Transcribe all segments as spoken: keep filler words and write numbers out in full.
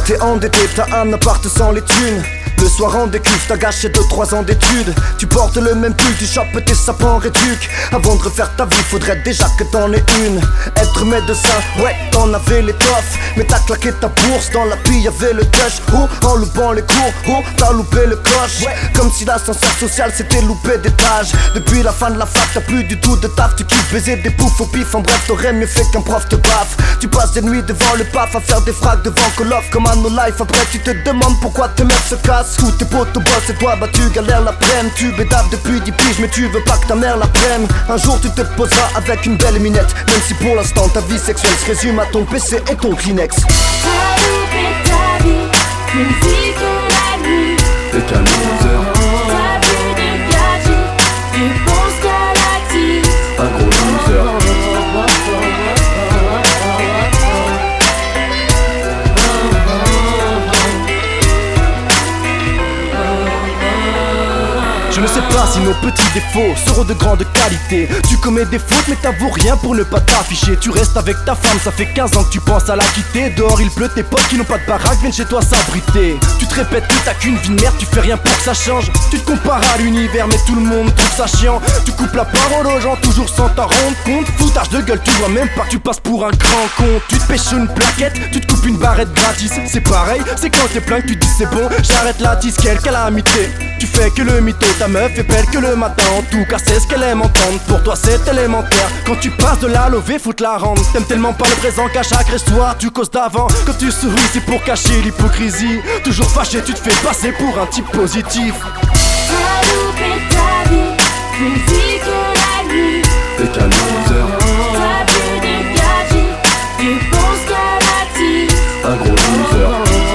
t'es endetté, t'as un appart sans les thunes. Le soir en décuve, t'as gâché deux trois ans d'études. Tu portes le même pull, tu chopes tes sapins réduc. Avant de refaire ta vie, faudrait déjà que t'en aies une. Être médecin, ouais, t'en avais l'étoffe. Mais t'as claqué ta bourse, dans la pille y'avait le cash. Oh, en loupant les cours, oh, t'as loupé le coche. Comme si l'ascenseur social s'était loupé d'étage. Depuis la fin de la fac, t'as plus du tout de taf. Tu kiffes baiser des poufs au pif, en bref, t'aurais mieux fait qu'un prof te baffe. Tu passes des nuits devant le paf à faire des frags devant Call of comme à No Life. Après tu te demandes pourquoi tes mecs se cassent. Tous tes potes au boss et toi bah tu galères l'après-midi. Tu bédaves depuis dix piges mais tu veux pas que ta mère l'apprenne. Un jour tu te poseras avec une belle minette. Même si pour l'instant ta vie sexuelle se résume à ton P C et ton Kleenex. T'as loupé ta vie, une vie que la nuit. T'es qu'un loser, T'as plus de gadget, tu penses qu'à l'actif. un gros loser. Je ne sais pas si nos petits défauts seront de grande qualité. Tu commets des fautes mais t'avoues rien pour ne pas t'afficher. Tu restes avec ta femme, ça fait quinze ans que tu penses à la quitter. Dehors il pleut, tes potes qui n'ont pas de baraque viennent chez toi s'abriter. Tu te répètes que t'as qu'une vie de merde, tu fais rien pour que ça change. Tu te compares à l'univers mais tout le monde trouve ça chiant. Tu coupes la parole aux gens toujours sans t'en rendre compte. Foutage de gueule, tu vois même pas que tu passes pour un grand con. Tu te pêches une plaquette, tu te coupes une barrette gratis. C'est pareil, c'est quand t'es plein que tu dis c'est bon, j'arrête la tisse, quelle calamité. Tu fais que le mytho, ta meuf est belle que le matin. En tout cas c'est ce qu'elle aime entendre. Pour toi c'est élémentaire. Quand tu passes de la levée, faut te la rendre. T'aimes tellement pas le présent qu'à chaque histoire tu causes d'avant. Quand tu souris c'est pour cacher l'hypocrisie. Toujours fâché tu te fais passer pour un type positif. T'as loupé ta vie, une vie que la nuit. T'es qu'un loser, T'as plus de gadget, tu penses qu'à l'actif. un gros loser.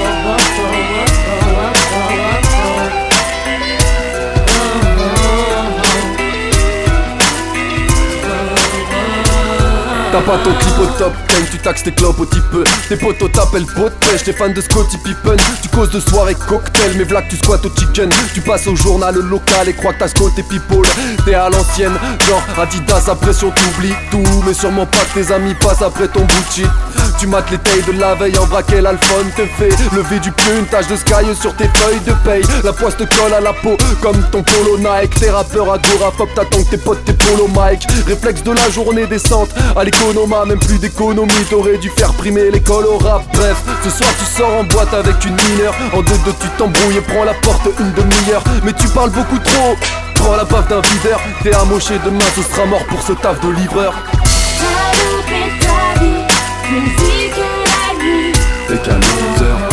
T'as pas ton clip au top ten, tu taxes tes clopes au type. Tes potos t'appellent pot de pêche, t'es fan de Scottie Pippen. Tu causes de soirée cocktail, mais v'là que tu squattes au chicken. Tu passes au journal local et crois que t'as Scott et people. T'es à l'ancienne, genre Adidas à pression, t'oublies tout. Mais sûrement pas que tes amis passent après ton Gucci. Tu mates les tailles de la veille en braquet, l'alphone te fait lever du pied, une tache de sky sur tes feuilles de paye. La poisse te colle à la peau comme ton polo Nike. T'es rappeur agoraphobe, t'attends que tes potes tes polo Mike. Réflexe de la journée descente à l'économa, même plus d'économie. T'aurais dû faire primer l'école au rap. Bref, ce soir tu sors en boîte avec une mineure. En deux deux tu t'embrouilles et prends la porte une demi-heure. Mais tu parles beaucoup trop, prends la baffe d'un videur. T'es amoché, demain ce sera mort pour ce taf de livreur. T'as loupé ta vie, une vie que la nuit. T'es qu'un loser,